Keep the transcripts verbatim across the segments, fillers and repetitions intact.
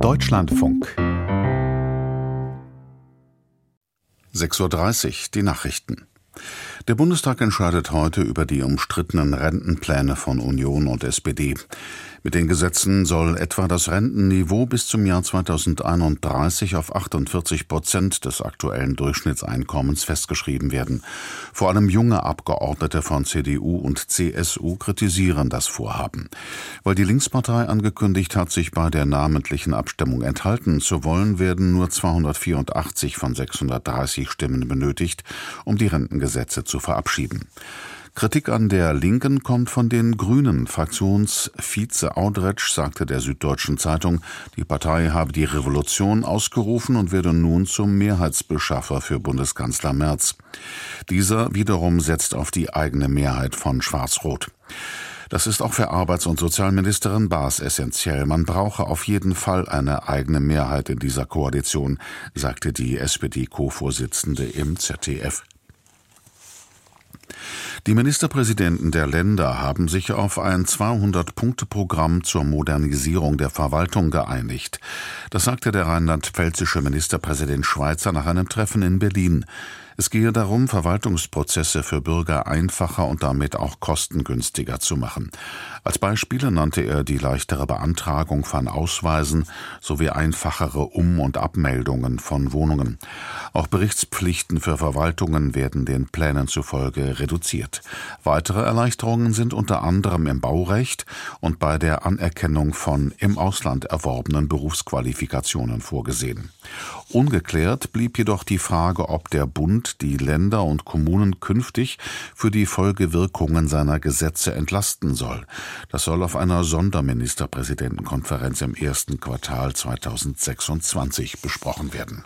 Deutschlandfunk. sechs Uhr dreißig, die Nachrichten. Der Bundestag entscheidet heute über die umstrittenen Rentenpläne von Union und S P D. Mit den Gesetzen soll etwa das Rentenniveau bis zum Jahr zweitausendeinunddreißig auf achtundvierzig Prozent des aktuellen Durchschnittseinkommens festgeschrieben werden. Vor allem junge Abgeordnete von C D U und C S U kritisieren das Vorhaben. Weil die Linkspartei angekündigt hat, sich bei der namentlichen Abstimmung enthalten zu wollen, werden nur zweihundertvierundachtzig von sechshundertdreißig Stimmen benötigt, um die Rentengesetze zu verabschieden. Kritik an der Linken kommt von den Grünen. Fraktionsvize Audretsch sagte der Süddeutschen Zeitung, die Partei habe die Revolution ausgerufen und werde nun zum Mehrheitsbeschaffer für Bundeskanzler Merz. Dieser wiederum setzt auf die eigene Mehrheit von Schwarz-Rot. Das ist auch für Arbeits- und Sozialministerin Baas essentiell. Man brauche auf jeden Fall eine eigene Mehrheit in dieser Koalition, sagte die S P D-Co-Vorsitzende im Z D F. Die Ministerpräsidenten der Länder haben sich auf ein zweihundert-Punkte-Programm zur Modernisierung der Verwaltung geeinigt. Das sagte der rheinland-pfälzische Ministerpräsident Schweizer nach einem Treffen in Berlin. Es gehe darum, Verwaltungsprozesse für Bürger einfacher und damit auch kostengünstiger zu machen. Als Beispiele nannte er die leichtere Beantragung von Ausweisen sowie einfachere Um- und Abmeldungen von Wohnungen. Auch Berichtspflichten für Verwaltungen werden den Plänen zufolge reduziert. Weitere Erleichterungen sind unter anderem im Baurecht und bei der Anerkennung von im Ausland erworbenen Berufsqualifikationen vorgesehen. Ungeklärt blieb jedoch die Frage, ob der Bund die Länder und Kommunen künftig für die Folgewirkungen seiner Gesetze entlasten soll. Das soll auf einer Sonderministerpräsidentenkonferenz im ersten Quartal zweitausendsechsundzwanzig besprochen werden.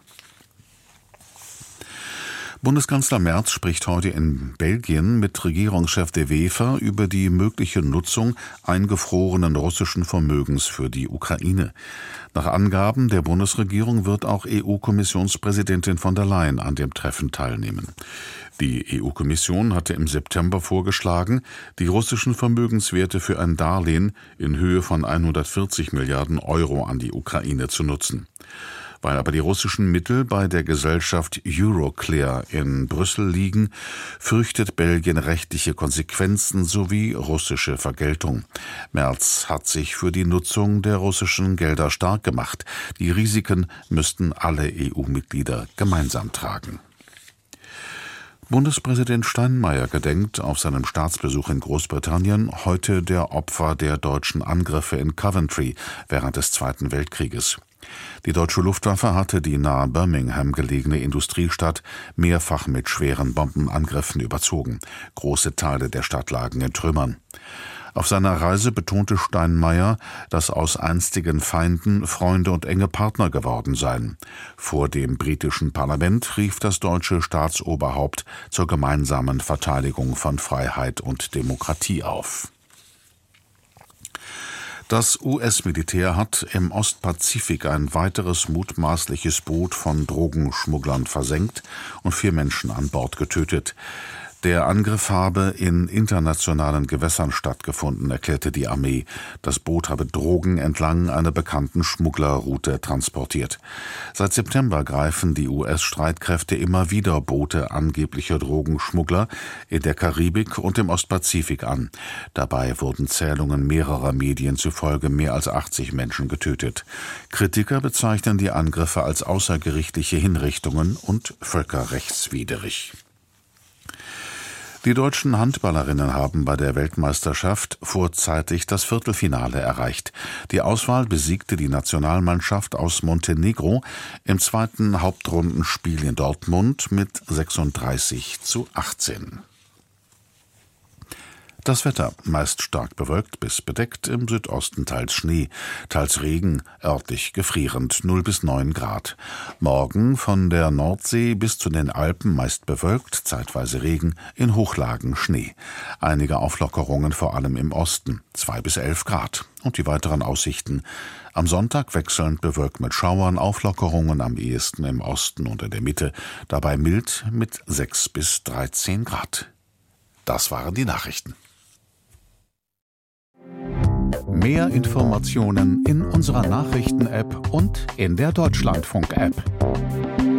Bundeskanzler Merz spricht heute in Belgien mit Regierungschef De Wever über die mögliche Nutzung eingefrorenen russischen Vermögens für die Ukraine. Nach Angaben der Bundesregierung wird auch E U-Kommissionspräsidentin von der Leyen an dem Treffen teilnehmen. Die E U-Kommission hatte im September vorgeschlagen, die russischen Vermögenswerte für ein Darlehen in Höhe von hundertvierzig Milliarden Euro an die Ukraine zu nutzen. Weil aber die russischen Mittel bei der Gesellschaft Euroclear in Brüssel liegen, fürchtet Belgien rechtliche Konsequenzen sowie russische Vergeltung. Merz hat sich für die Nutzung der russischen Gelder stark gemacht. Die Risiken müssten alle E U-Mitglieder gemeinsam tragen. Bundespräsident Steinmeier gedenkt auf seinem Staatsbesuch in Großbritannien heute der Opfer der deutschen Angriffe in Coventry während des Zweiten Weltkrieges. Die deutsche Luftwaffe hatte die nahe Birmingham gelegene Industriestadt mehrfach mit schweren Bombenangriffen überzogen. Große Teile der Stadt lagen in Trümmern. Auf seiner Reise betonte Steinmeier, dass aus einstigen Feinden Freunde und enge Partner geworden seien. Vor dem britischen Parlament rief das deutsche Staatsoberhaupt zur gemeinsamen Verteidigung von Freiheit und Demokratie auf. Das U S-Militär hat im Ostpazifik ein weiteres mutmaßliches Boot von Drogenschmugglern versenkt und vier Menschen an Bord getötet. Der Angriff habe in internationalen Gewässern stattgefunden, erklärte die Armee. Das Boot habe Drogen entlang einer bekannten Schmugglerroute transportiert. Seit September greifen die U S-Streitkräfte immer wieder Boote angeblicher Drogenschmuggler in der Karibik und im Ostpazifik an. Dabei wurden Zählungen mehrerer Medien zufolge mehr als achtzig Menschen getötet. Kritiker bezeichnen die Angriffe als außergerichtliche Hinrichtungen und völkerrechtswidrig. Die deutschen Handballerinnen haben bei der Weltmeisterschaft vorzeitig das Viertelfinale erreicht. Die Auswahl besiegte die Nationalmannschaft aus Montenegro im zweiten Hauptrundenspiel in Dortmund mit sechsunddreißig zu achtzehn. Das Wetter meist stark bewölkt bis bedeckt, im Südosten teils Schnee, teils Regen, örtlich gefrierend, null bis neun Grad. Morgen von der Nordsee bis zu den Alpen meist bewölkt, zeitweise Regen, in Hochlagen Schnee. Einige Auflockerungen vor allem im Osten, zwei bis elf Grad. Und die weiteren Aussichten: am Sonntag wechselnd bewölkt mit Schauern, Auflockerungen am ehesten im Osten und in der Mitte, dabei mild mit sechs bis dreizehn Grad. Das waren die Nachrichten. Mehr Informationen in unserer Nachrichten-App und in der Deutschlandfunk-App.